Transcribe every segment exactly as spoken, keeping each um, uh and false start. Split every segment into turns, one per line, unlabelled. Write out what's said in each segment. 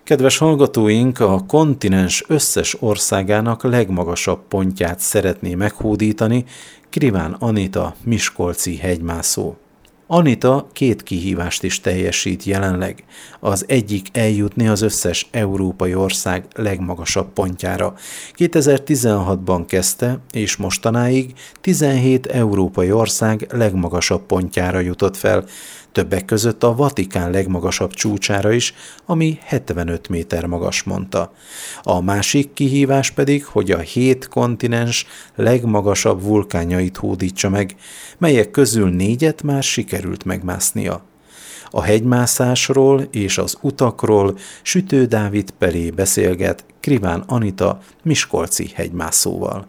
Kedves hallgatóink, a kontinens összes országának legmagasabb pontját szeretné meghódítani Kriván Anita, miskolci hegymászó. Anita két kihívást is teljesít jelenleg. Az egyik eljutni az összes európai ország legmagasabb pontjára. kétezer-tizenhatban kezdte, és mostanáig tizenhét európai ország legmagasabb pontjára jutott fel, többek között a Vatikán legmagasabb csúcsára is, ami hetvenöt méter magas, mondta. A másik kihívás pedig, hogy a hét kontinens legmagasabb vulkánjait hódítsa meg, melyek közül négyet már sikerült megmásznia. A hegymászásról és az utakról Sütő Dávid Pelé beszélget Kriván Anita miskolci hegymászóval.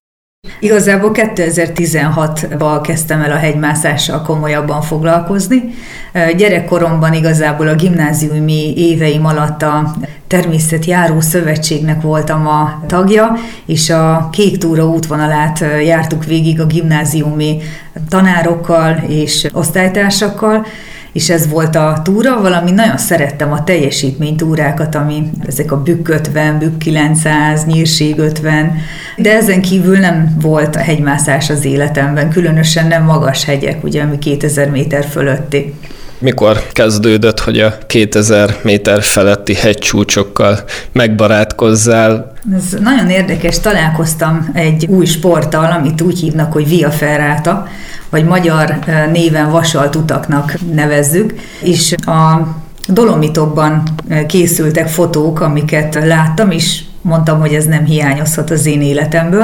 Igazából kétezer-tizenhatban kezdtem el a hegymászással komolyabban foglalkozni. Gyerekkoromban igazából a gimnáziumi éveim alatt a Természetjáró Szövetségnek voltam a tagja, és a Kék Túra útvonalát jártuk végig a gimnáziumi tanárokkal és osztálytársakkal, és ez volt a túra, valamint nagyon szerettem a teljesítménytúrákat, ami ezek a Bükk ötven, Bükk kilencszáz, Nyírség ötven, de ezen kívül nem volt a hegymászás az életemben, különösen nem magas hegyek, ugye, ami kétezer méter fölötti.
Mikor kezdődött, hogy a kétezer méter feletti hegycsúcsokkal megbarátkozzál?
Ez nagyon érdekes, találkoztam egy új sporttal, amit úgy hívnak, hogy Via Ferrata, vagy magyar néven vasalt utaknak nevezzük, és a Dolomitokban készültek fotók, amiket láttam, és mondtam, hogy ez nem hiányozhat az én életemből,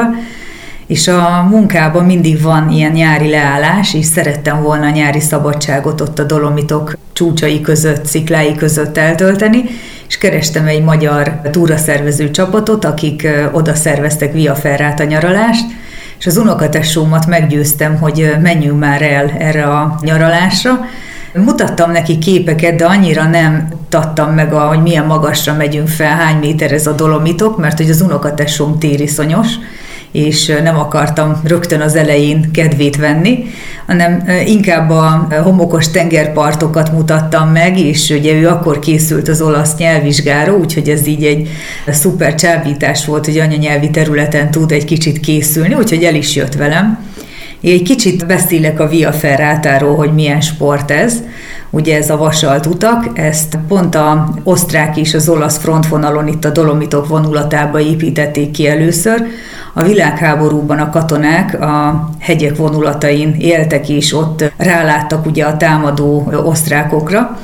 és a munkában mindig van ilyen nyári leállás, és szerettem volna a nyári szabadságot ott a Dolomitok csúcsai között, sziklái között eltölteni, és kerestem egy magyar túraszervező csapatot, akik oda szerveztek Via Ferrata nyaralást, és az unokatesómat meggyőztem, hogy menjünk már el erre a nyaralásra. Mutattam neki képeket, de annyira nem tattam meg, a, hogy milyen magasra megyünk fel, hány méter ez a Dolomitok, mert hogy az unokatesóm tériszonyos, és nem akartam rögtön az elején kedvét venni, hanem inkább a homokos tengerpartokat mutattam meg, és ugye ő akkor készült az olasz nyelvvizsgára, úgyhogy ez így egy szuper csábítás volt, hogy anyanyelvi területen tud egy kicsit készülni, úgyhogy el is jött velem. Én egy kicsit beszélek a Via Ferratáról, hogy milyen sport ez. Ugye ez a vasalt utak, ezt pont az osztrák és az olasz frontvonalon itt a Dolomitok vonulatába építették ki először. A világháborúban a katonák a hegyek vonulatain éltek, és ott ráláttak ugye a támadó osztrákokra,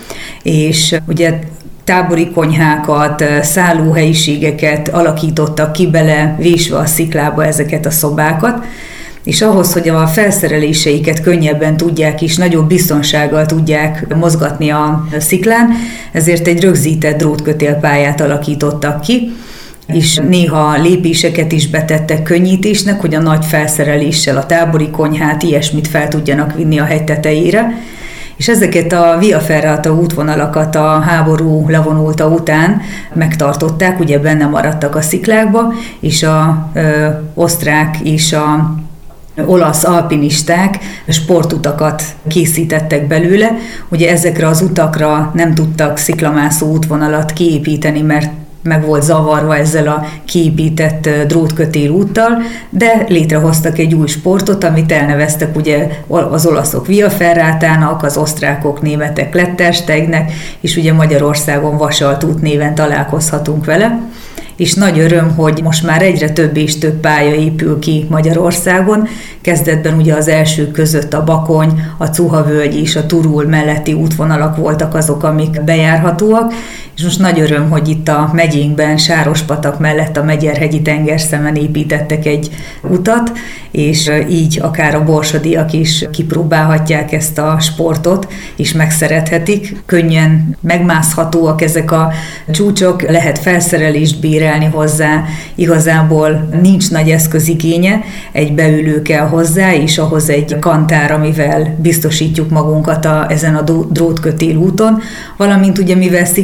és ugye tábori konyhákat, szállóhelyiségeket alakítottak ki bele, vésve a sziklába ezeket a szobákat, és ahhoz, hogy a felszereléseiket könnyebben tudják és nagyobb biztonsággal tudják mozgatni a sziklán, ezért egy rögzített drótkötélpályát alakítottak ki, és néha lépéseket is betettek könnyítésnek, hogy a nagy felszereléssel a tábori konyhát, ilyesmit fel tudjanak vinni a hegy tetejére. És ezeket a Via Ferrata útvonalakat a háború levonulta után megtartották, ugye benne maradtak a sziklákba, és a ö, osztrák és a olasz alpinisták sportutakat készítettek belőle. Ugye ezekre az utakra nem tudtak sziklamászó útvonalat kiépíteni, mert meg volt zavarva ezzel a kiépített drótkötélúttal, de létrehoztak egy új sportot, amit elneveztek ugye az olaszok Via Ferratának, az osztrákok, németek Klettersteignek, és ugye Magyarországon vasalt út néven találkozhatunk vele. És nagy öröm, hogy most már egyre több és több pálya épül ki Magyarországon. Kezdetben ugye az elsők között a Bakony, a Cuha-völgy és a Turul melletti útvonalak voltak azok, amik bejárhatóak, és most nagy öröm, hogy itt a megyénkben, Sárospatak mellett a Megyerhegyi tengerszemen építettek egy utat, és így akár a borsodiak is kipróbálhatják ezt a sportot, és megszerethetik. Könnyen megmászhatóak ezek a csúcsok, lehet felszerelést bérelni hozzá, igazából nincs nagy eszközigénye, egy beülő kell hozzá, és ahhoz egy kantár, amivel biztosítjuk magunkat a, ezen a drótkötél úton, valamint ugye mivel sziklákat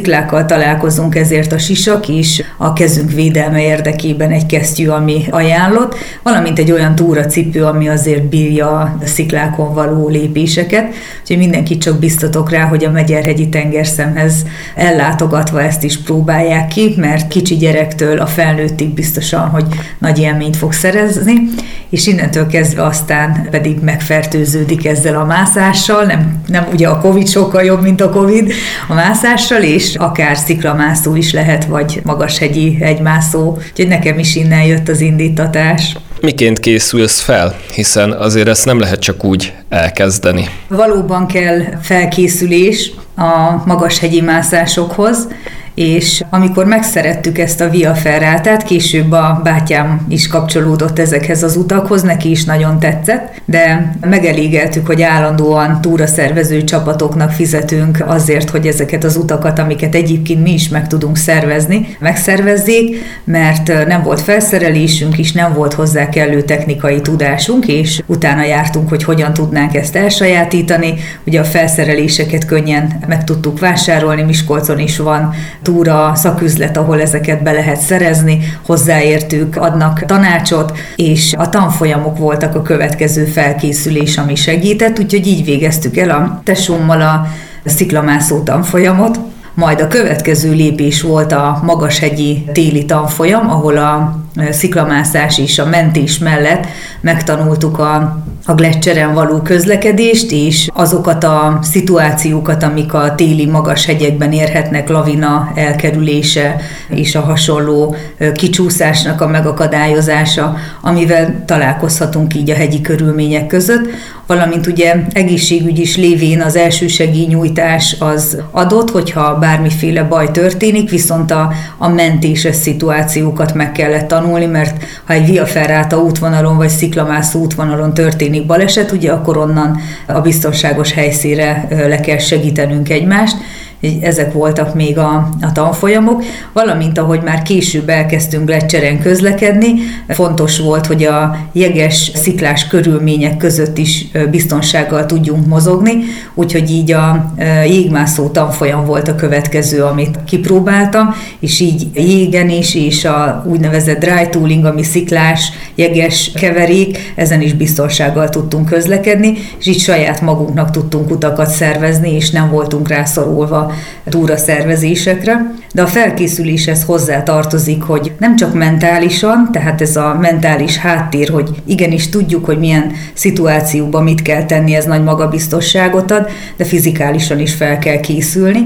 találkozunk, ezért a sisak is a kezünk védelme érdekében egy kesztyű, ami ajánlott, valamint egy olyan túracipő, ami azért bírja a sziklákon való lépéseket. Úgyhogy mindenkit csak biztatok rá, hogy a Megyerhegyi Tengerszemhez ellátogatva ezt is próbálják ki, mert kicsi gyerektől a felnőttig biztosan, hogy nagy élményt fog szerezni, és innentől kezdve aztán pedig megfertőződik ezzel a mászással, nem, nem ugye a Covid sokkal jobb, mint a Covid a mászással, és akár sziklamászó is lehet, vagy magashegyi hegymászó, úgyhogy nekem is innen jött az indítatás.
Miként készülsz fel? Hiszen azért ezt nem lehet csak úgy elkezdeni.
Valóban kell felkészülés a magashegyi mászásokhoz, és amikor megszerettük ezt a Via Ferrátát, később a bátyám is kapcsolódott ezekhez az utakhoz, neki is nagyon tetszett, de megelégeltük, hogy állandóan túraszervező csapatoknak fizetünk azért, hogy ezeket az utakat, amiket egyébként mi is meg tudunk szervezni, megszervezzék, mert nem volt felszerelésünk is, nem volt hozzá kellő technikai tudásunk, és utána jártunk, hogy hogyan tudnánk ezt elsajátítani. Ugye a felszereléseket könnyen meg tudtuk vásárolni, Miskolcon is van túra szaküzlet, ahol ezeket be lehet szerezni, hozzáértők adnak tanácsot, és a tanfolyamok voltak a következő felkészülés, ami segített, úgyhogy így végeztük el a tesómmal a sziklamászó tanfolyamot. Majd a következő lépés volt a magashegyi téli tanfolyam, ahol a sziklamászás és a mentés mellett megtanultuk a, a gletscheren való közlekedést, és azokat a szituációkat, amik a téli magas hegyekben érhetnek, lavina elkerülése és a hasonló kicsúszásnak a megakadályozása, amivel találkozhatunk így a hegyi körülmények között, valamint ugye egészségügy is lévén az elsősegélynyújtás az adott, hogyha bármiféle baj történik, viszont a, a mentéses szituációkat meg kellett tanulni, mert ha egy Via Ferrata útvonalon vagy sziklamászó útvonalon történik baleset, ugye akkor onnan a biztonságos helyszínre le kell segítenünk egymást. Ezek voltak még a, a tanfolyamok, valamint ahogy már később elkezdtünk gletscheren közlekedni, fontos volt, hogy a jeges, sziklás körülmények között is biztonsággal tudjunk mozogni, úgyhogy így a jégmászó tanfolyam volt a következő, amit kipróbáltam, és így jégen is, és a úgynevezett dry tooling, ami sziklás, jeges keverék, ezen is biztonsággal tudtunk közlekedni, és így saját magunknak tudtunk utakat szervezni, és nem voltunk rászorulva túraszervezésekre, de a felkészüléshez hozzá tartozik, hogy nem csak mentálisan, tehát ez a mentális háttér, hogy igenis tudjuk, hogy milyen szituációban mit kell tenni, ez nagy magabiztosságot ad, de fizikálisan is fel kell készülni,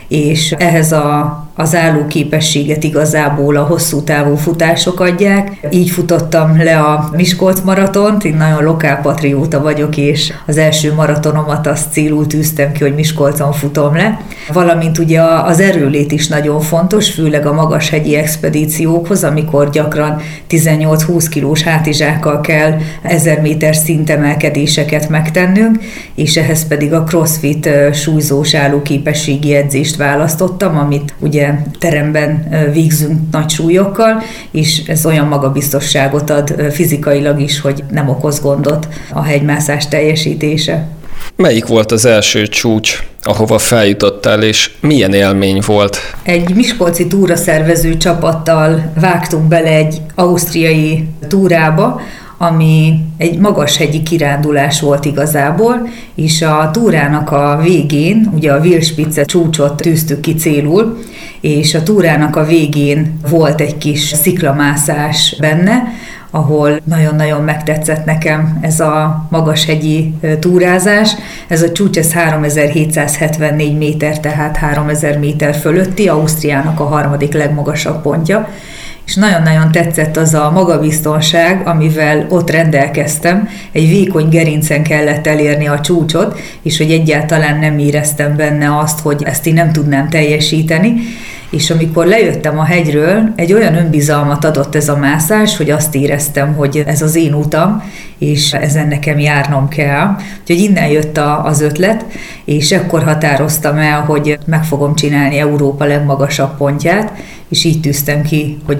és ehhez a, az állóképességet igazából a hosszú távú futások adják. Így futottam le a Miskolc maratont, én nagyon lokálpatrióta vagyok, és az első maratonomat azt célul tűztem ki, hogy Miskolcon futom le. Valamint ugye az erőlét is nagyon fontos, főleg a magashegyi expedíciókhoz, amikor gyakran tizennyolc-húsz kilós hátizsákkal kell ezer méter szintemelkedéseket megtennünk, és ehhez pedig a CrossFit súlyzós állóképességi edzést választottam, amit ugye teremben végzünk nagy súlyokkal, és ez olyan magabiztosságot ad fizikailag is, hogy nem okoz gondot a hegymászás teljesítése.
Melyik volt az első csúcs, ahova feljutottál, és milyen élmény volt?
Egy miskolci túraszervező csapattal vágtunk bele egy ausztriai túrába, ami egy magashegyi kirándulás volt igazából, és a túrának a végén, ugye a Wildspitze csúcsot tűztük ki célul, és a túrának a végén volt egy kis sziklamászás benne, ahol nagyon-nagyon megtetszett nekem ez a magashegyi túrázás. Ez a csúcs, ez háromezer-hétszázhetvennégy méter, tehát háromezer méter fölötti, Ausztriának a harmadik legmagasabb pontja. És nagyon-nagyon tetszett az a magabiztonság, amivel ott rendelkeztem. Egy vékony gerincen kellett elérni a csúcsot, és hogy egyáltalán nem éreztem benne azt, hogy ezt én nem tudnám teljesíteni. És amikor lejöttem a hegyről, egy olyan önbizalmat adott ez a mászás, hogy azt éreztem, hogy ez az én utam, és ezen nekem járnom kell. Úgyhogy innen jött a, az ötlet, és ekkor határoztam el, hogy meg fogom csinálni Európa legmagasabb pontját, és így tűztem ki, hogy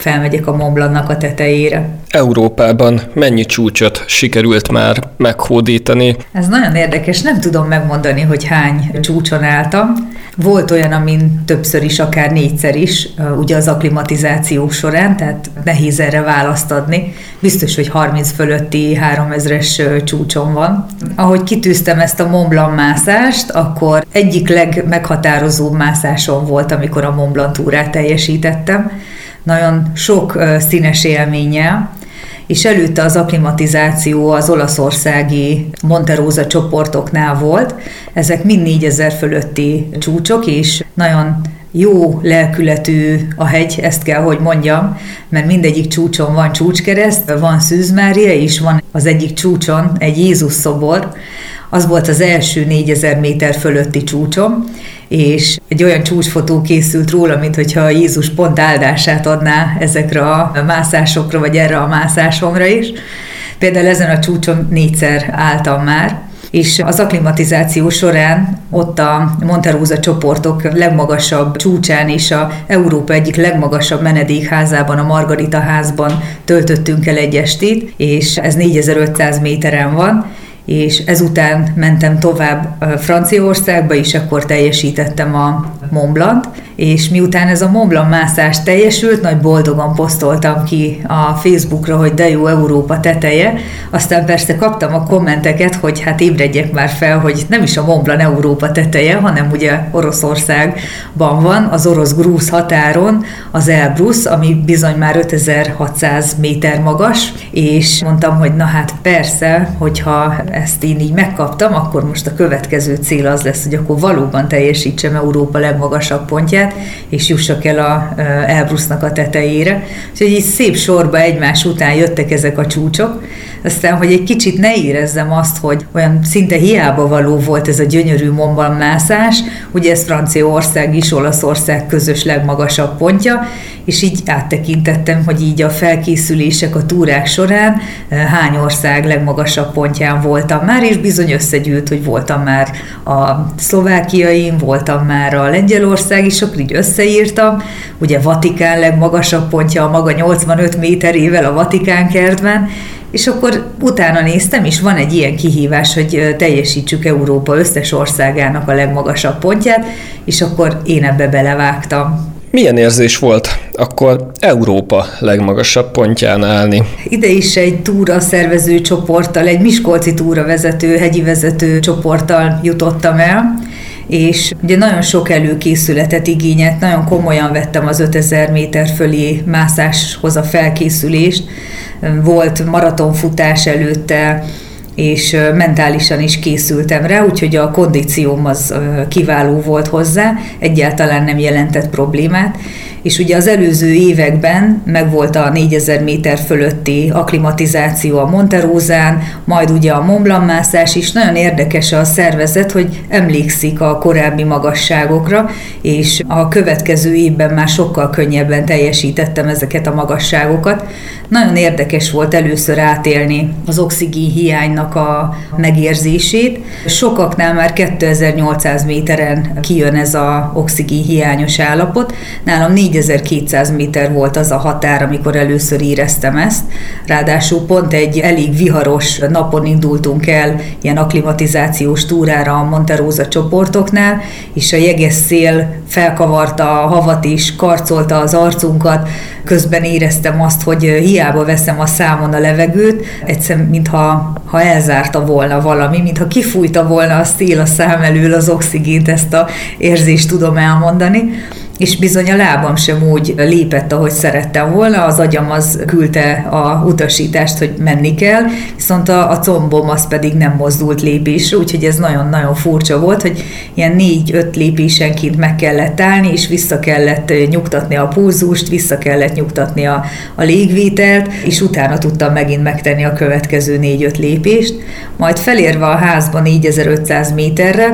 felmegyek a Mont Blancnak a tetejére.
Európában mennyi csúcsot sikerült már meghódítani?
Ez nagyon érdekes, nem tudom megmondani, hogy hány csúcson álltam. Volt olyan, amin többször is, akár négyszer is, ugye az akklimatizáció során, tehát nehéz erre választ adni. Biztos, hogy harminc fölötti háromezres csúcson van. Ahogy kitűztem ezt a Mont Blanc mászást, akkor egyik legmeghatározóbb mászásom volt, amikor a Mont Blanc túrát teljesítettem. Nagyon sok színes élménnyel, és előtte az akklimatizáció az olaszországi Monte Rosa csoportoknál volt. Ezek mind négyezer fölötti csúcsok, és nagyon jó lelkületű a hegy, ezt kell, hogy mondjam, mert mindegyik csúcson van csúcskereszt, van Szűz Mária, és van az egyik csúcson egy Jézus szobor. Az volt az első négyezer méter fölötti csúcsom, és egy olyan csúcsfotó készült róla, mintha Jézus pont áldását adná ezekre a mászásokra, vagy erre a mászásomra is. Például ezen a csúcson négyszer álltam már, és az akklimatizáció során ott a Monte Rosa csoportok legmagasabb csúcsán és a Európa egyik legmagasabb menedékházában, a Margarita házban töltöttünk el egy estét, és ez négyezer-ötszáz méteren van, és ezután mentem tovább Franciaországba, és akkor teljesítettem a Mont Blanc-t, és miután ez a Mont Blanc mászás teljesült, nagy boldogan posztoltam ki a Facebookra, hogy de jó, Európa teteje, aztán persze kaptam a kommenteket, hogy hát ébredjek már fel, hogy nem is a Mont Blanc Európa teteje, hanem ugye Oroszországban van, az orosz-grúz határon az Elbrus, ami bizony már ötezer-hatszáz méter magas, és mondtam, hogy na hát persze, hogyha ezt én így megkaptam, akkor most a következő cél az lesz, hogy akkor valóban teljesítsem Európa legmagasabb pontját, és jussak el a Elbrusnak a tetejére. Úgyhogy így szép sorba egymás után jöttek ezek a csúcsok. Aztán, hogy egy kicsit ne érezzem azt, hogy olyan szinte hiába való volt ez a gyönyörű Mont Blanc mászás, ugye ez Franciaország is, Olaszország közös legmagasabb pontja, és így áttekintettem, hogy így a felkészülések a túrák során hány ország legmagasabb pontján voltam már, és bizony összegyűlt, hogy voltam már a szlovákiain, voltam már a Lengyelország is, akkor így összeírtam, ugye Vatikán legmagasabb pontja a maga nyolcvanöt méterével a Vatikán kertben, és akkor utána néztem, és van egy ilyen kihívás, hogy teljesítsük Európa összes országának a legmagasabb pontját, és akkor én ebbe belevágtam.
Milyen érzés volt akkor Európa legmagasabb pontján állni?
Ide is egy túra szervező csoporttal, egy miskolci túra vezető, hegyi vezető csoporttal jutottam el, és ugye nagyon sok előkészületet igényelt, nagyon komolyan vettem az ötezer méter fölé mászáshoz a felkészülést, volt maratonfutás előtte, és mentálisan is készültem rá, úgyhogy a kondícióm az kiváló volt hozzá, egyáltalán nem jelentett problémát, és ugye az előző években megvolt a négyezer méter fölötti akklimatizáció a Monte Rosán, majd ugye a Mont Blanc mászás is. Nagyon érdekes a szervezet, hogy emlékszik a korábbi magasságokra, és a következő évben már sokkal könnyebben teljesítettem ezeket a magasságokat. Nagyon érdekes volt először átélni az oxigén hiánynak a megérzését. Sokaknál már kétezer-nyolcszáz méteren kijön ez az oxigén hiányos állapot. Nálam négyezer-kétszáz méter volt az a határ, amikor először éreztem ezt. Ráadásul pont egy elég viharos napon indultunk el ilyen akklimatizációs túrára a Monte Rosa csoportoknál, és a jeges szél felkavarta a havat is, karcolta az arcunkat, közben éreztem azt, hogy hiába veszem a számon a levegőt, egyszerűen mintha ha elzárta volna valami, mintha kifújta volna a szél a szám elől az oxigént, ezt a érzést tudom elmondani, és bizony a lábam sem úgy lépett, ahogy szerettem volna, az agyam az küldte a utasítást, hogy menni kell, viszont a, a combom az pedig nem mozdult lépésre, úgyhogy ez nagyon-nagyon furcsa volt, hogy ilyen négy-öt lépésenként meg kellett állni, és vissza kellett nyugtatni a pulzust, vissza kellett nyugtatni a, a légvételt, és utána tudtam megint megtenni a következő négy-öt lépést. Majd felérve a házba négyezer-ötszáz méterre,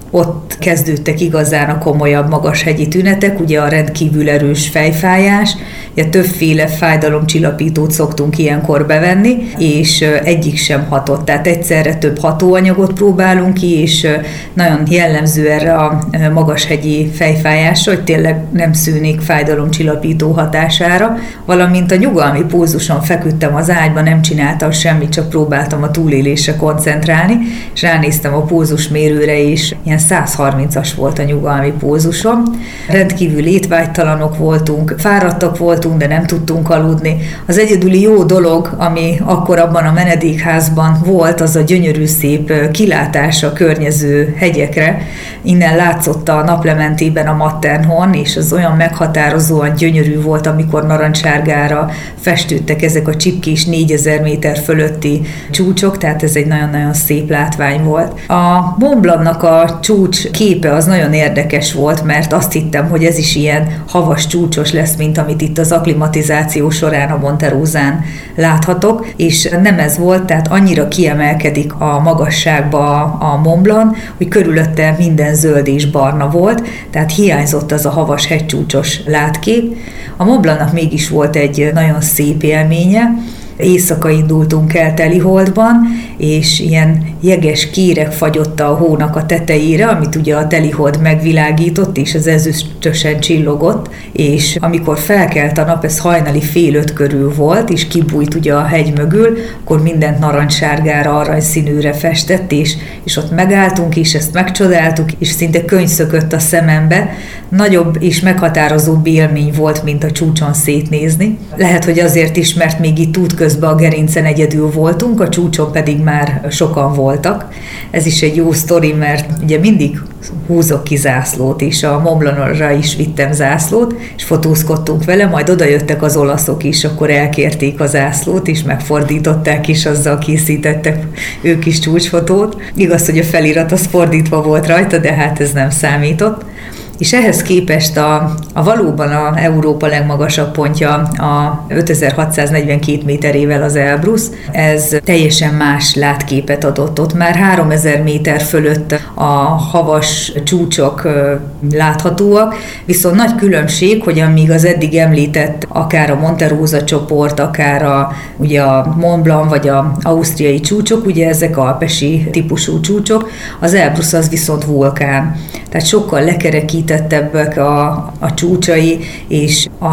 ott kezdődtek igazán a komolyabb magashegyi tünetek, ugye a rendkívül erős fejfájás, ugye többféle fájdalomcsillapítót szoktunk ilyenkor bevenni, és egyik sem hatott. Tehát egyszerre több hatóanyagot próbálunk ki, és nagyon jellemző erre a magashegyi fejfájásra, hogy tényleg nem szűnik fájdalomcsillapító hatására, valamint a nyugalmi pózuson feküdtem az ágyban, nem csináltam semmit, csak próbáltam a túlélésre koncentrálni, és ránéztem a pózusmérőre, és ilyen száz harmincas volt a nyugalmi pózusom. Rendkívül étvágytalanok voltunk, fáradtak voltunk, de nem tudtunk aludni. Az egyedüli jó dolog, ami akkor abban a menedékházban volt, az a gyönyörű szép kilátás a környező hegyekre. Innen látszott a naplementében a Matterhorn, és az olyan meghatározóan gyönyörű volt, amikor narancsárgára festődtek ezek a csipkés négyezer méter fölötti csúcsok, tehát ez egy nagyon-nagyon szép látvány volt. A Mont Blancnak a csúcs képe az nagyon érdekes volt, mert azt hittem, hogy ez is ilyen havas csúcsos lesz, mint amit itt az akklimatizáció során a Monte Rosán láthatok, és nem ez volt, tehát annyira kiemelkedik a magasságba a Mont Blanc, hogy körülötte minden zöld és barna volt, tehát hiányzott az a havas hegycsúcsos látkép. A Mont Blancnak mégis volt egy nagyon szép élménye. Éjszaka indultunk el Teliholdban, és ilyen jeges kéreg fagyott a hónak a tetejére, amit ugye a Telihold megvilágított, és az ezüstösen csillogott, és amikor felkelt a nap, ez hajnali fél öt körül volt, és kibújt ugye a hegy mögül, akkor mindent narancssárgára, aranyszínűre festett, és, és ott megálltunk, és ezt megcsodáltuk, és szinte könyv szökött a szemembe. Nagyobb és meghatározóbb élmény volt, mint a csúcson szétnézni. Lehet, hogy azért is, mert még itt útközben a gerincen egyedül voltunk, a csúcson pedig már sokan voltak. Ez is egy jó sztori, mert ugye mindig húzok ki zászlót, és a Mont Blancra is vittem zászlót, és fotózkodtunk vele, majd odajöttek az olaszok is, akkor elkérték a zászlót, és megfordították, és azzal készítettek ők is csúcsfotót. Igaz, hogy a felirat az fordítva volt rajta, de hát ez nem számított. És ehhez képest a, a valóban a Európa legmagasabb pontja a ötezer-hatszáznegyvenkét méterével az Elbrus, ez teljesen más látképet adott. Ott már háromezer méter fölött a havas csúcsok láthatóak, viszont nagy különbség, hogy amíg az eddig említett akár a Monte Rosa csoport, akár a, ugye a Mont Blanc vagy a ausztriai csúcsok, ugye ezek alpesi típusú csúcsok, az Elbrus az viszont vulkán. Tehát sokkal lekerekítettebbek a, a csúcsai, és a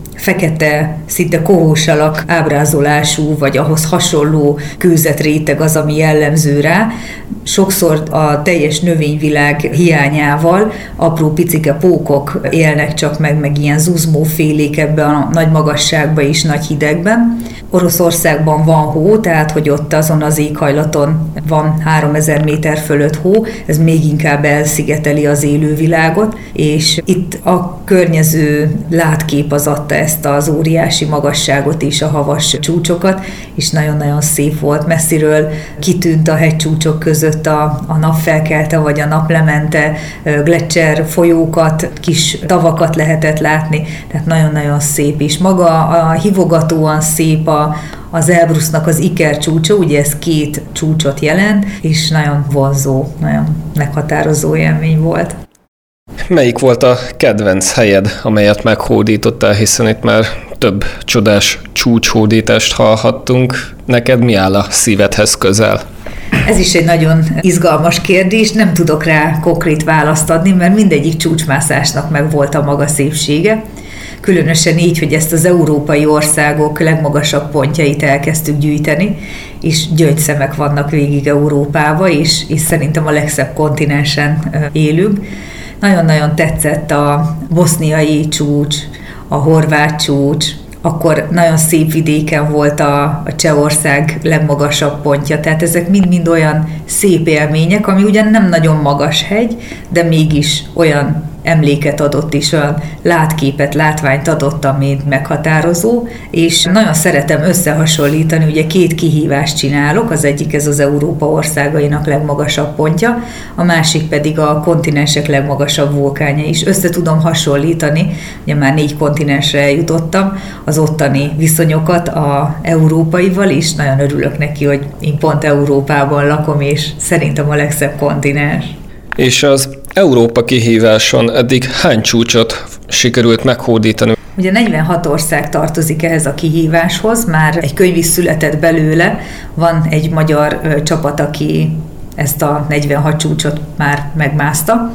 fekete, szinte kohósalak ábrázolású, vagy ahhoz hasonló kőzetréteg az, ami jellemző rá. Sokszor a teljes növényvilág hiányával apró picike pókok élnek csak meg, meg ilyen zuzmófélék ebben a nagy magasságban és nagy hidegben. Oroszországban van hó, tehát hogy ott azon az éghajlaton van háromezer méter fölött hó, ez még inkább elszigeteli az élővilágot, és itt a környező látkép az adta ezt az óriási magasságot és a havas csúcsokat, és nagyon-nagyon szép volt. Messziről kitűnt a hegycsúcsok között a, a napfelkelte vagy a naplemente, gletszer folyókat, kis tavakat lehetett látni, tehát nagyon-nagyon szép is. Maga a hívogatóan szép a, az Elbrusnak az Iker csúcsa, ugye ez két csúcsot jelent, és nagyon vonzó, nagyon meghatározó élmény volt.
Melyik volt a kedvenc helyed, amelyet meghódítottál, hiszen itt már több csodás csúcshódítást hallhattunk. Neked mi áll a szívedhez közel?
Ez is egy nagyon izgalmas kérdés, nem tudok rá konkrét választ adni, mert mindegyik csúcsmászásnak meg volt a maga szépsége. Különösen így, hogy ezt az európai országok legmagasabb pontjait elkezdtük gyűjteni, és gyöngyszemek vannak végig Európába, és, és szerintem a legszebb kontinensen élünk. Nagyon-nagyon tetszett a boszniai csúcs, a horvát csúcs, akkor nagyon szép vidéken volt a, a Csehország legmagasabb pontja, tehát ezek mind-mind olyan szép élmények, ami ugyan nem nagyon magas hegy, de mégis olyan emléket adott is, olyan látképet, látványt adott, ami meghatározó, és nagyon szeretem összehasonlítani, ugye két kihívást csinálok, az egyik ez az Európa országainak legmagasabb pontja, a másik pedig a kontinensek legmagasabb vulkánja is. Össze tudom hasonlítani, ugye már négy kontinensre eljutottam, az ottani viszonyokat a európaival is, nagyon örülök neki, hogy én pont Európában lakom, és szerintem a legszebb kontinens.
És az Európa kihíváson eddig hány csúcsot sikerült meghódítani?
Ugye negyvenhat ország tartozik ehhez a kihíváshoz, már egy könyv is született belőle, van egy magyar ö, csapat, aki ezt a negyvenhat csúcsot már megmászta,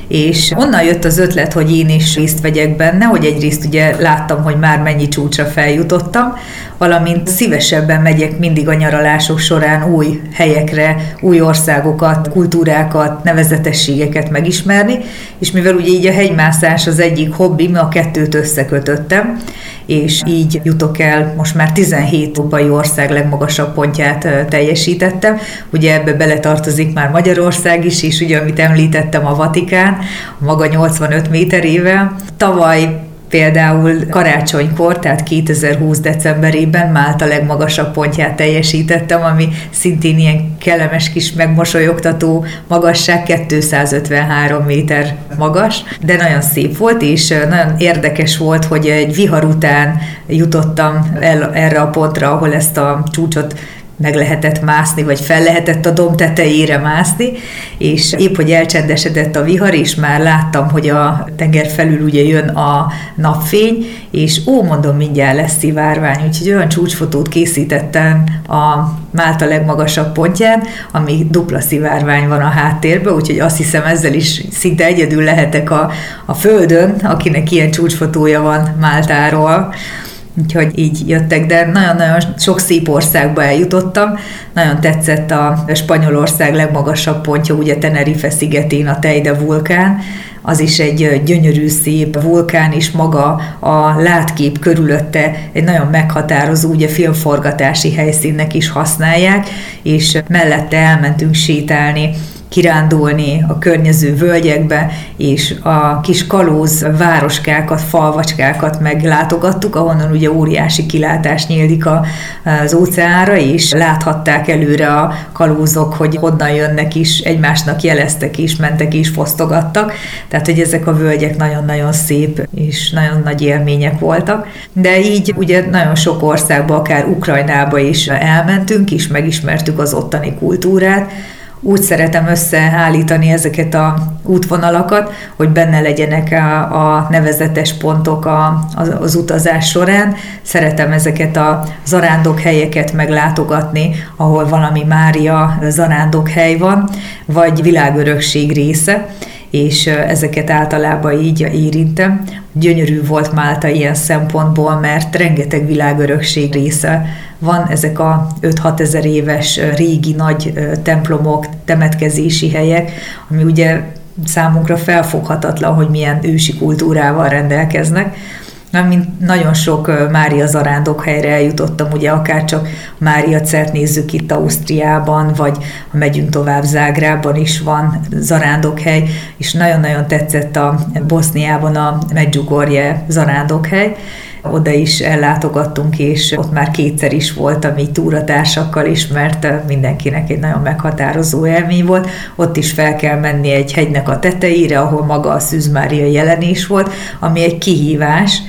és onnan jött az ötlet, hogy én is részt vegyek benne, hogy egyrészt ugye láttam, hogy már mennyi csúcsra feljutottam, valamint szívesebben megyek mindig a nyaralások során új helyekre, új országokat, kultúrákat, nevezetességeket megismerni, és mivel ugye így a hegymászás az egyik hobbim, a kettőt összekötöttem, és így jutok el, most már tizenhét európai ország legmagasabb pontját teljesítettem. Ugye ebbe beletartozik már Magyarország is, és ugye amit említettem, a Vatikán, maga nyolcvanöt méterével. Tavaly például karácsonykor, tehát kétezer-húsz decemberében Málta legmagasabb pontját teljesítettem, ami szintén ilyen kellemes kis megmosolyogtató magasság, kétszázötvenhárom méter magas, de nagyon szép volt, és nagyon érdekes volt, hogy egy vihar után jutottam el erre a pontra, ahol ezt a csúcsot meg lehetett mászni, vagy fel lehetett a domb tetejére mászni, és épp, hogy elcsendesedett a vihar, és már láttam, hogy a tenger felül ugye jön a napfény, és ó, mondom, mindjárt lesz szivárvány, úgyhogy olyan csúcsfotót készítettem a Málta legmagasabb pontján, ami dupla szivárvány van a háttérben, úgyhogy azt hiszem ezzel is szinte egyedül lehetek a, a földön, akinek ilyen csúcsfotója van Máltáról. Úgyhogy így jöttek, de nagyon-nagyon sok szép országba eljutottam. Nagyon tetszett a Spanyolország legmagasabb pontja, ugye Tenerife szigetén a Teide vulkán. Az is egy gyönyörű, szép vulkán, és maga a látkép körülötte egy nagyon meghatározó, ugye filmforgatási helyszínnek is használják, és mellette elmentünk sétálni, kirándulni a környező völgyekbe, és a kis kalóz városkákat, falvacskákat meglátogattuk, ahonnan ugye óriási kilátás nyílik az óceánra, és láthatták előre a kalózok, hogy honnan jönnek is, egymásnak jeleztek is, mentek is, fosztogattak. Tehát, hogy ezek a völgyek nagyon-nagyon szép, és nagyon nagy élmények voltak. De így ugye nagyon sok országba, akár Ukrajnába is elmentünk, és megismertük az ottani kultúrát. Úgy szeretem összeállítani ezeket az útvonalakat, hogy benne legyenek a, a nevezetes pontok a, az, az utazás során. Szeretem ezeket a zarándokhelyeket meglátogatni, ahol valami Mária zarándokhely van, vagy világörökség része, és ezeket általában így érintem. Gyönyörű volt Málta ilyen szempontból, mert rengeteg világörökség része van, ezek a öt-hat ezer éves régi nagy templomok, temetkezési helyek, ami ugye számunkra felfoghatatlan, hogy milyen ősi kultúrával rendelkeznek. Mint nagyon sok Mária zarándokhelyre eljutottam, ugye akár csak Mária Cert nézzük itt Ausztriában, vagy ha megyünk tovább Zágrában is van zarándokhely, és nagyon-nagyon tetszett a Boszniában a Medjugorje zarándokhely. Oda is ellátogattunk, és ott már kétszer is voltam így túratársakkal is, mert mindenkinek egy nagyon meghatározó élmény volt. Ott is fel kell menni egy hegynek a tetejére, ahol maga a Szűz Mária jelenés volt, ami egy kihívás,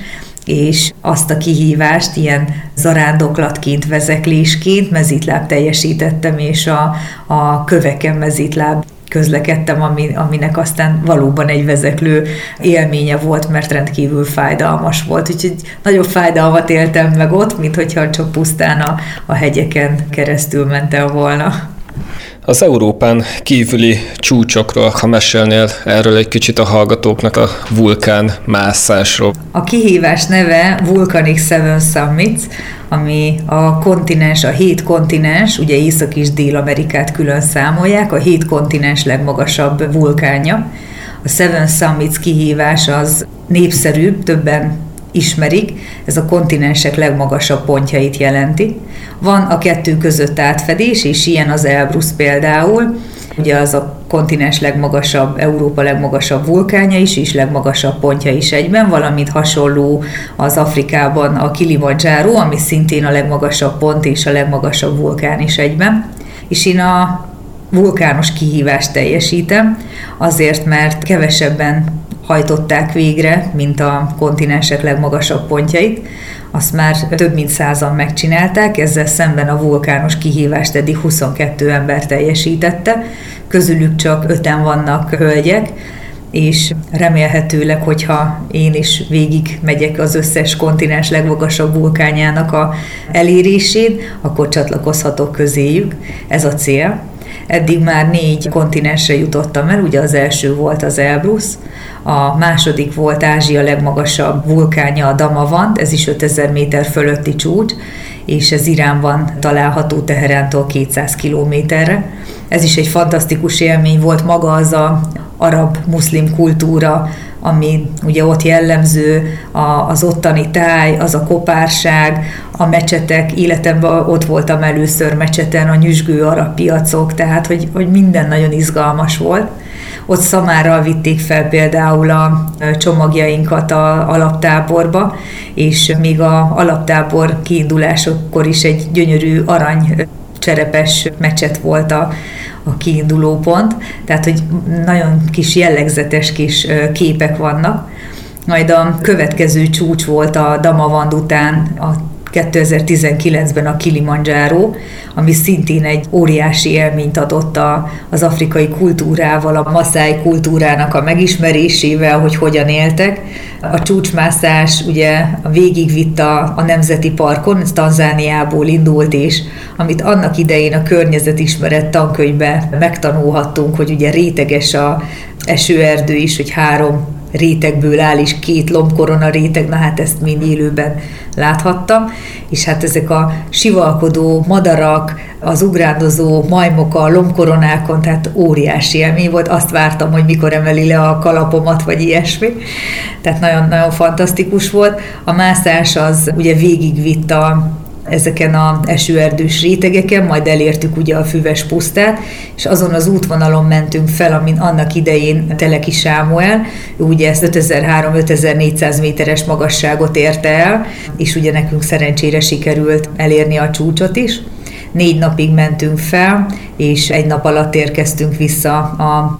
és azt a kihívást ilyen zarándoklatként, vezeklésként mezítláb teljesítettem, és a, a köveken mezítláb közlekedtem, ami, aminek aztán valóban egy vezeklő élménye volt, mert rendkívül fájdalmas volt. Úgyhogy nagyobb fájdalmat éltem meg ott, mint hogyha csak pusztán a, a hegyeken keresztül mentem volna.
Az Európán kívüli csúcsokról, ha mesélnél erről egy kicsit a hallgatóknak a vulkán mászásról.
A kihívás neve Volcanic Seven Summits, ami a kontinens, a hét kontinens, ugye Észak- és Dél-Amerikát külön számolják, a hét kontinens legmagasabb vulkánja. A Seven Summits kihívás az népszerűbb, többen ismerik, ez a kontinensek legmagasabb pontjait jelenti. Van a kettő között átfedés, és ilyen az Elbrus például, ugye az a kontinens legmagasabb, Európa legmagasabb vulkánja is, és legmagasabb pontja is egyben, valamint hasonló az Afrikában a Kilimanjaro, ami szintén a legmagasabb pont és a legmagasabb vulkán is egyben. És én a vulkános kihívást teljesítem, azért, mert kevesebben hajtották végre, mint a kontinensek legmagasabb pontjait. Azt már több mint százan megcsinálták, ezzel szemben a vulkános kihívást eddig huszonkettő ember teljesítette, közülük csak öten vannak hölgyek, és remélhetőleg, hogyha én is végig megyek az összes kontinens legmagasabb vulkánjának a elérésén, akkor csatlakozhatok közéjük. Ez a cél. Eddig már négy kontinensre jutottam el, ugye az első volt az Elbrus, a második volt Ázsia legmagasabb vulkánja, a Damavand, ez is ötezer méter fölötti csúcs, és ez Iránban található Teherántól kétszáz kilométerre. Ez is egy fantasztikus élmény volt, maga az a arab-muszlim kultúra, ami ugye ott jellemző, az ottani táj, az a kopárság, a mecsetek, életemben ott voltam először mecseten, a nyüzsgő arab piacok, tehát hogy, hogy minden nagyon izgalmas volt. Ott szamárral vitték fel például a csomagjainkat a alaptáborba, és még a alaptábor kiindulásakor is egy gyönyörű arany cserepes mecset volt a, a kiinduló pont, tehát hogy nagyon kis jellegzetes kis képek vannak. Majd a következő csúcs volt a Damavand után a kétezer-tizenkilencben a Kilimanjaro, ami szintén egy óriási élményt adott a, az afrikai kultúrával, a maszáj kultúrának a megismerésével, hogy hogyan éltek. A csúcsmászás ugye végigvitt a, a Nemzeti Parkon, ez Tanzániából indult, és amit annak idején a környezetismeret tankönyvben megtanulhattunk, hogy ugye réteges a esőerdő is, hogy három rétegből áll, és két lombkorona réteg, na hát ezt mind élőben láthattam, és hát ezek a sivalkodó madarak, az ugrándozó majmok a lombkoronákon, tehát óriási élmény volt, azt vártam, hogy mikor emeli le a kalapomat, vagy ilyesmi, tehát nagyon-nagyon fantasztikus volt. A mászás az ugye végigvitt a ezeken az esőerdős rétegeken, majd elértük ugye a Füves pusztát, és azon az útvonalon mentünk fel, amin annak idején Teleki Sámuel, ő ugye ezt ötezer-háromszáz-ötezer-négyszáz méteres magasságot érte el, és ugye nekünk szerencsére sikerült elérni a csúcsot is. Négy napig mentünk fel, és egy nap alatt érkeztünk vissza a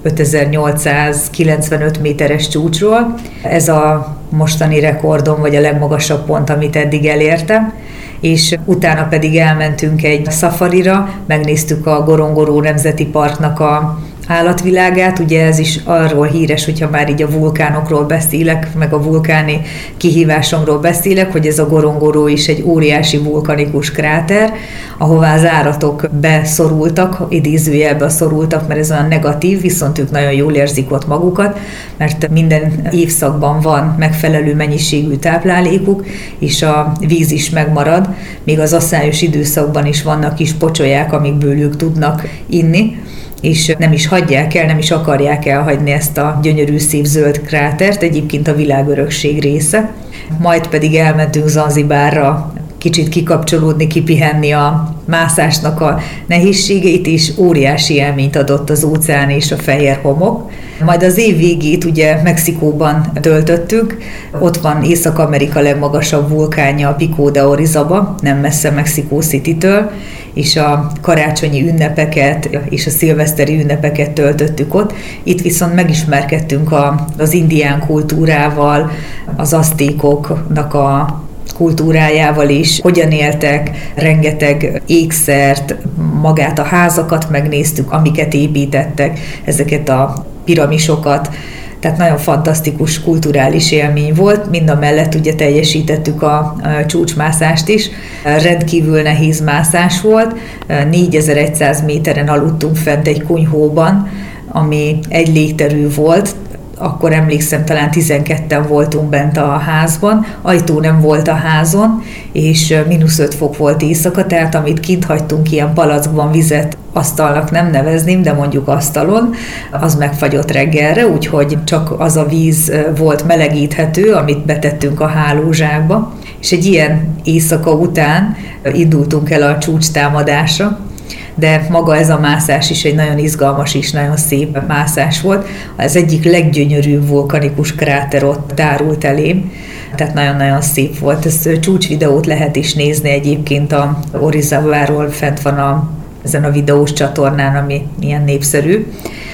ötezer-nyolcszázkilencvenöt méteres csúcsról. Ez a mostani rekordom, vagy a legmagasabb pont, amit eddig elértem. És utána pedig elmentünk egy szafarira, megnéztük a Gorongoró Nemzeti Parknak a állatvilágát, ugye ez is arról híres, hogyha már így a vulkánokról beszélek, meg a vulkáni kihívásomról beszélek, hogy ez a Gorongoró is egy óriási vulkanikus kráter, ahová az állatok beszorultak, idézőjelbe szorultak, mert ez olyan negatív, viszont ők nagyon jól érzik ott magukat, mert minden évszakban van megfelelő mennyiségű táplálékuk, és a víz is megmarad, még az asszályos időszakban is vannak kis pocsolyák, amikből ők tudnak inni, és nem is hagyják el, nem is akarják elhagyni ezt a gyönyörű szép zöld krátert, egyébként a világörökség része. Majd pedig elmentünk Zanzibárra kicsit kikapcsolódni, kipihenni a mászásnak a nehézségeit, és óriási élményt adott az óceán és a fehér homok. Majd az év végét ugye Mexikóban töltöttük, ott van Észak-Amerika legmagasabb vulkánja, a Pico de Orizaba, nem messze Mexico City-től, és a karácsonyi ünnepeket és a szilveszteri ünnepeket töltöttük ott. Itt viszont megismerkedtünk a, az indián kultúrával, az aztékoknak a kultúrájával is, hogyan éltek, rengeteg ékszert, magát a házakat megnéztük, amiket építettek, ezeket a piramisokat, tehát nagyon fantasztikus kulturális élmény volt, mind a mellett ugye teljesítettük a, a csúcsmászást is, rendkívül nehéz mászás volt, négyezer-száz méteren aludtunk fent egy kunyhóban, ami egy légterű volt, akkor emlékszem, talán tizenketten voltunk bent a házban, ajtó nem volt a házon, és mínusz öt fok volt éjszaka, tehát amit kint hagytunk ilyen palackban vizet, asztalnak nem nevezném, de mondjuk asztalon, az megfagyott reggelre, úgyhogy csak az a víz volt melegíthető, amit betettünk a hálózsákba, és egy ilyen éjszaka után indultunk el a csúcstámadásra, de maga ez a mászás is egy nagyon izgalmas és nagyon szép mászás volt. Az egyik leggyönyörűbb vulkanikus kráter ott tárult elém, tehát nagyon-nagyon szép volt. Ezt csúcsvideót lehet is nézni egyébként a Orizaváról, fent van a, ezen a videós csatornán, ami ilyen népszerű.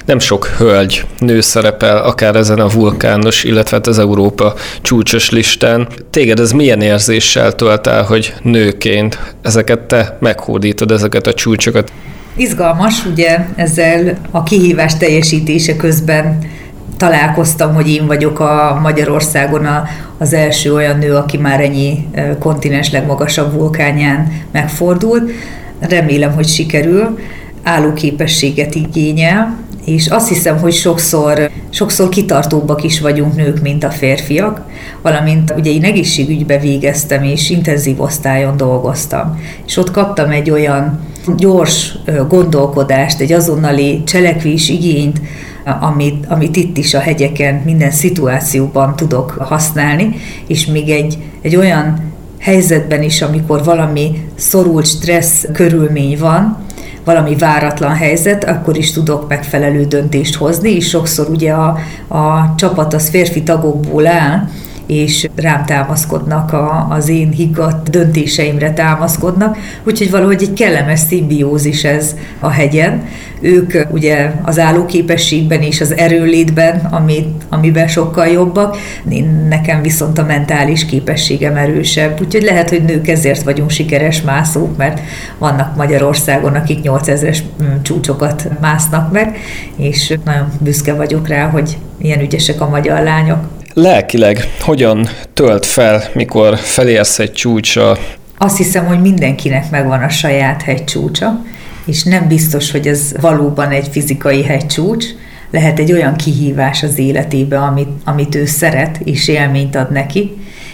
nem sok hölgy, nő szerepel akár ezen a vulkános, illetve az Európa csúcsos listán. Téged ez milyen érzéssel tölt el, hogy nőként ezeket te meghódítod, ezeket a csúcsokat?
Izgalmas, ugye ezzel a kihívás teljesítése közben találkoztam, hogy én vagyok a Magyarországon a, az első olyan nő, aki már ennyi kontinens legmagasabb vulkánján megfordult. Remélem, hogy sikerül, állóképességet igényel, és azt hiszem, hogy sokszor, sokszor kitartóbbak is vagyunk nők, mint a férfiak, valamint ugye én egészségügybe végeztem, és intenzív osztályon dolgoztam, és ott kaptam egy olyan gyors gondolkodást, egy azonnali cselekvés igényt, amit, amit itt is a hegyeken minden szituációban tudok használni, és még egy, egy olyan helyzetben is, amikor valami szorult stressz körülmény van, valami váratlan helyzet, akkor is tudok megfelelő döntést hozni, és sokszor ugye a, a csapat az férfi tagokból áll, és rám támaszkodnak, a, az én higgadt döntéseimre támaszkodnak, úgyhogy valahogy egy kellemes szimbiózis ez a hegyen. Ők ugye az állóképességben és az erőnlétben, amit, amiben sokkal jobbak, én, nekem viszont a mentális képességem erősebb, úgyhogy lehet, hogy nők ezért vagyunk sikeres mászók, mert vannak Magyarországon, akik nyolcezres csúcsokat másznak meg, és nagyon büszke vagyok rá, hogy ilyen ügyesek a magyar lányok.
Lelkileg hogyan tölt fel, mikor felérsz egy csúcsra?
Azt hiszem, hogy mindenkinek megvan a saját hegycsúcsa, és nem biztos, hogy ez valóban egy fizikai hegycsúcs. Lehet egy olyan kihívás az életébe, amit, amit ő szeret, és élményt ad neki,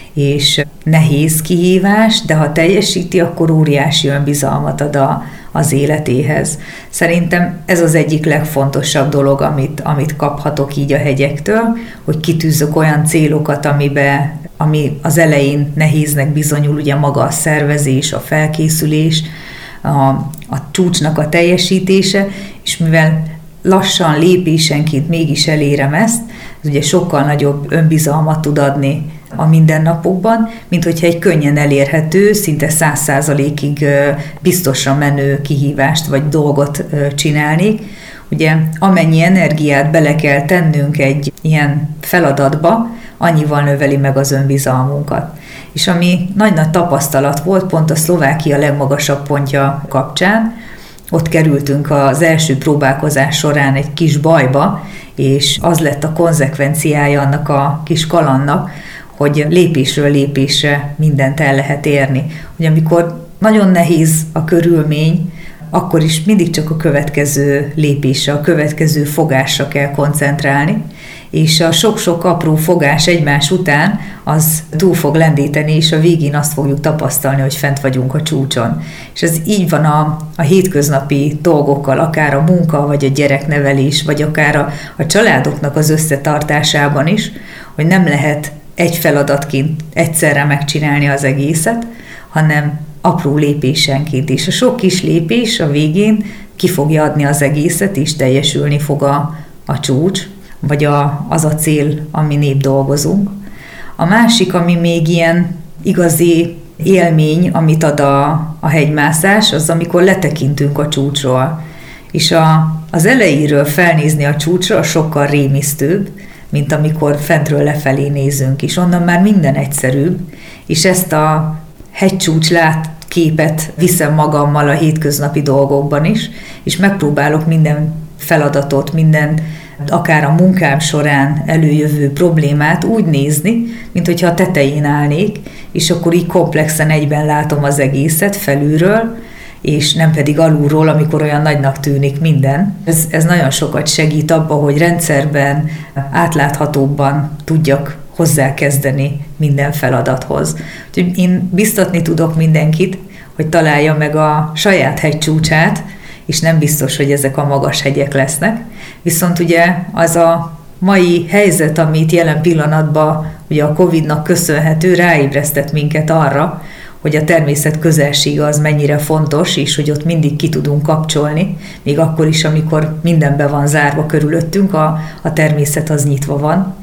és nehéz kihívás, de ha teljesíti, akkor óriási önbizalmat ad a, az életéhez. Szerintem ez az egyik legfontosabb dolog, amit, amit kaphatok így a hegyektől, hogy kitűzök olyan célokat, amibe, ami az elején nehéznek bizonyul, ugye maga a szervezés, a felkészülés, a, a csúcsnak a teljesítése, és mivel lassan, lépésenként mégis elérem ezt, ez ugye sokkal nagyobb önbizalmat tud adni a mindennapokban, mint hogyha egy könnyen elérhető, szinte száz százalékig biztosra menő kihívást vagy dolgot csinálnék. Ugye amennyi energiát bele kell tennünk egy ilyen feladatba, annyival növeli meg az önbizalmunkat. És ami nagy-nagy tapasztalat volt pont a Szlovákia legmagasabb pontja kapcsán, ott kerültünk az első próbálkozás során egy kis bajba, és az lett a konzekvenciája annak a kis kalandnak, hogy lépésről lépésre mindent el lehet érni. Hogy amikor nagyon nehéz a körülmény, akkor is mindig csak a következő lépésre, a következő fogásra kell koncentrálni, és a sok-sok apró fogás egymás után az túl fog lendíteni, és a végén azt fogjuk tapasztalni, hogy fent vagyunk a csúcson. És ez így van a, a hétköznapi dolgokkal, akár a munka, vagy a gyereknevelés, vagy akár a, a családoknak az összetartásában is, hogy nem lehet egy feladatként egyszerre megcsinálni az egészet, hanem apró lépésenként is. A sok kis lépés a végén ki fogja adni az egészet, és teljesülni fog a, a csúcs, vagy a, az a cél, amin dolgozunk. A másik, ami még ilyen igazi élmény, amit ad a, a hegymászás, az amikor letekintünk a csúcsról. És a, az elejéről felnézni a csúcsra sokkal rémisztőbb, mint amikor fentről lefelé nézünk, és onnan már minden egyszerűbb, és ezt a hegycsúcs látképet viszem magammal a hétköznapi dolgokban is, és megpróbálok minden feladatot, minden, akár a munkám során előjövő problémát úgy nézni, mint hogyha a tetején állnék, és akkor így komplexen egyben látom az egészet felülről, és nem pedig alulról, amikor olyan nagynak tűnik minden. Ez, ez nagyon sokat segít abba, hogy rendszerben, átláthatóbban tudjak hozzákezdeni minden feladathoz. Úgyhogy én biztatni tudok mindenkit, hogy találja meg a saját hegycsúcsát, és nem biztos, hogy ezek a magas hegyek lesznek. Viszont ugye az a mai helyzet, amit jelen pillanatban ugye a Covidnak köszönhető, ráébresztett minket arra, hogy a természet közelsége az mennyire fontos, és hogy ott mindig ki tudunk kapcsolni, még akkor is, amikor minden be van zárva körülöttünk, a, a természet az nyitva van.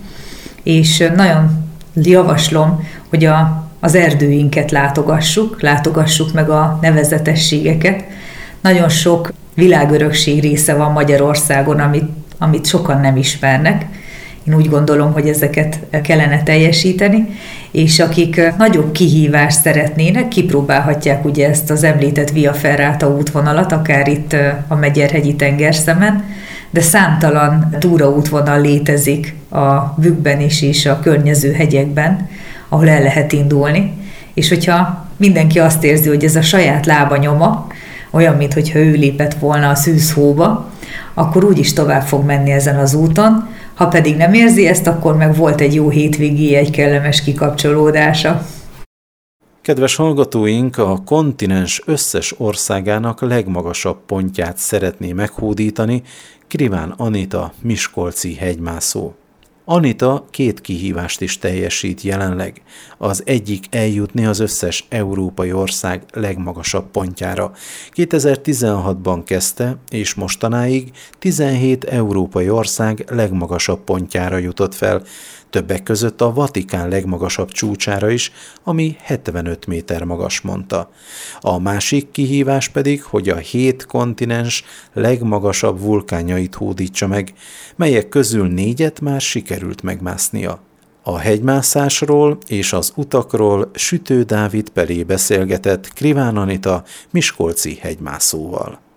És nagyon javaslom, hogy a, az erdőinket látogassuk, látogassuk meg a nevezetességeket. Nagyon sok világörökség része van Magyarországon, amit, amit sokan nem ismernek. Én úgy gondolom, hogy ezeket kellene teljesíteni, és akik nagyobb kihívást szeretnének, kipróbálhatják ugye ezt az említett Via Ferrata útvonalat, akár itt a Megyerhegyi tengerszemen, de számtalan túraútvonal létezik a Bükkben is és a környező hegyekben, ahol el lehet indulni, és hogyha mindenki azt érzi, hogy ez a saját lábanyoma, olyan, mintha ő lépett volna a szűzhóba, akkor úgyis tovább fog menni ezen az úton. Ha pedig nem érzi ezt, akkor meg volt egy jó hétvégéje, egy kellemes kikapcsolódása.
Kedves hallgatóink, a kontinens összes országának legmagasabb pontját szeretné meghódítani Kriván Anita miskolci hegymászó. Anita két kihívást is teljesít jelenleg. Az egyik eljutni az összes európai ország legmagasabb pontjára. kétezer-tizenhatban kezdte, és mostanáig tizenhét európai ország legmagasabb pontjára jutott fel, többek között a Vatikán legmagasabb csúcsára is, ami hetvenöt méter magas, mondta. A másik kihívás pedig, hogy a hét kontinens legmagasabb vulkánjait hódítsa meg, melyek közül négyet már sikerült megmásznia. A hegymászásról és az utakról Sütő Dávid Pelé beszélgetett Kriván Anita miskolci hegymászóval.